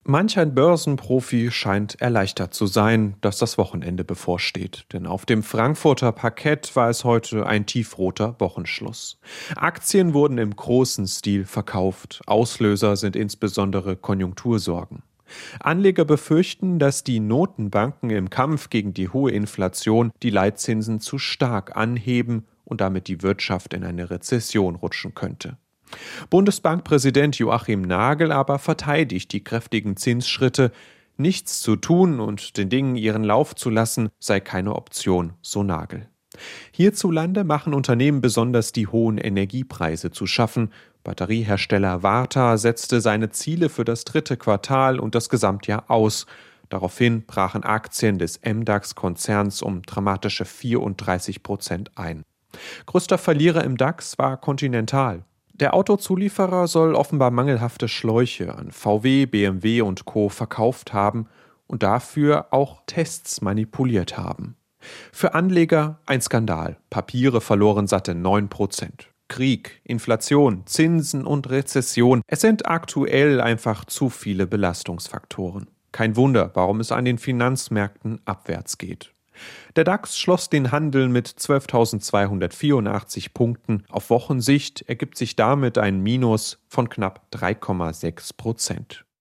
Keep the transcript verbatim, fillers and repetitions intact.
Manch ein Börsenprofi scheint erleichtert zu sein, dass das Wochenende bevorsteht. Denn auf dem Frankfurter Parkett war es heute ein tiefroter Wochenschluss. Aktien wurden im großen Stil verkauft. Auslöser sind insbesondere Konjunktursorgen. Anleger befürchten, dass die Notenbanken im Kampf gegen die hohe Inflation die Leitzinsen zu stark anheben und damit die Wirtschaft in eine Rezession rutschen könnte. Bundesbankpräsident Joachim Nagel aber verteidigt die kräftigen Zinsschritte. Nichts zu tun und den Dingen ihren Lauf zu lassen, sei keine Option, so Nagel. Hierzulande machen Unternehmen besonders die hohen Energiepreise zu schaffen. Batteriehersteller Varta setzte seine Ziele für das dritte Quartal und das Gesamtjahr aus. Daraufhin brachen Aktien des M DAX-Konzerns um dramatische vierunddreißig Prozent ein. Größter Verlierer im DAX war Continental. Der Autozulieferer soll offenbar mangelhafte Schläuche an V W, B M W und Co. verkauft haben und dafür auch Tests manipuliert haben. Für Anleger ein Skandal. Papiere verloren satte neun Prozent. Krieg, Inflation, Zinsen und Rezession. Es sind aktuell einfach zu viele Belastungsfaktoren. Kein Wunder, warum es an den Finanzmärkten abwärts geht. Der DAX schloss den Handel mit zwölftausendzweihundertvierundachtzig Punkten. Auf Wochensicht ergibt sich damit ein Minus von knapp drei Komma sechs Prozent.